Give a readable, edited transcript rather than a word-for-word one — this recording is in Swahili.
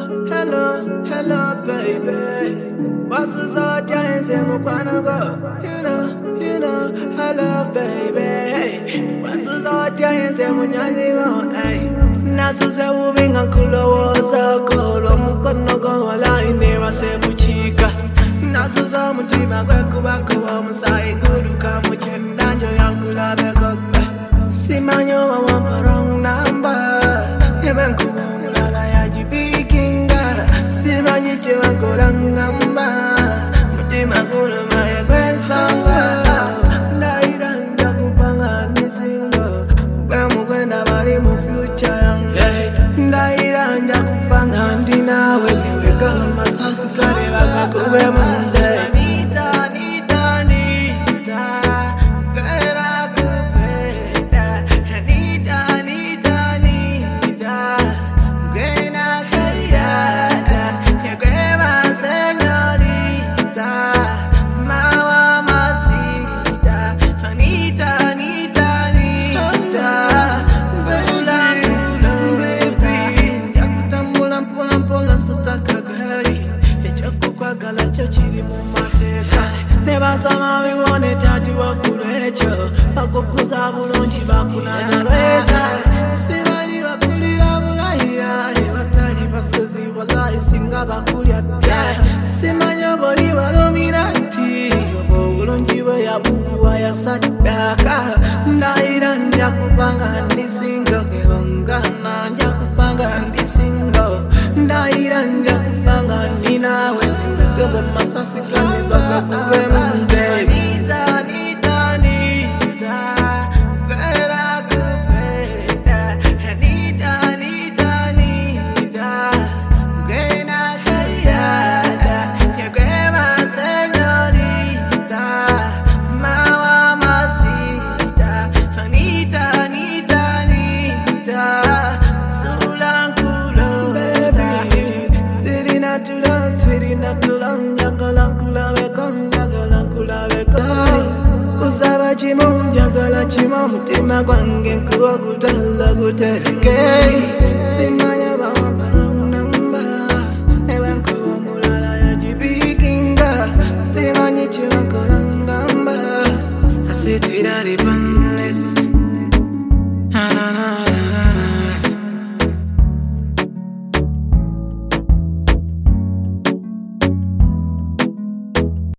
hello, baby. What's the sort of thing you wanna go? You know, hello, baby. What's the sort of thing you wanna go? Hey, nazo se ubinga kulo woza kolo mukono go wala ineva se buchika. Nazo za mutima kwe kubako wa musai guruka muchenda njo yangu la bekoka. Simanyo wa wampa wrong number. Neben kubo mulala ya jibikinga. Simanyi chewa kurang number. Mutima kulo maya kwe sanga. Ndairanja kupanga ni single. Kwe mukwenda bali mu future yangu. Ndairanja kupanga ndina wewe kama masasi kare baka kube manze. Nebasama bibone tati wakulecho bakukuza bulungi bakunazalweza simanyi bakulira bulaya batali basezi walayi singa bakulya dda simanyi boli walomirati obulungi bwe yabukuwa yasaddaka ndayira nja kuvanga ndisingo kebongana nja kuvanga ndisingo ndayira nja kuvanga ndinawe gebo masasi kane baka kube munze Njagala chima mutima gwange nkuwa gutala gutereke simanya bawamba namba ewe nkuwa mulala ya jibikinga simanyi chima kola ngamba asitira ribanda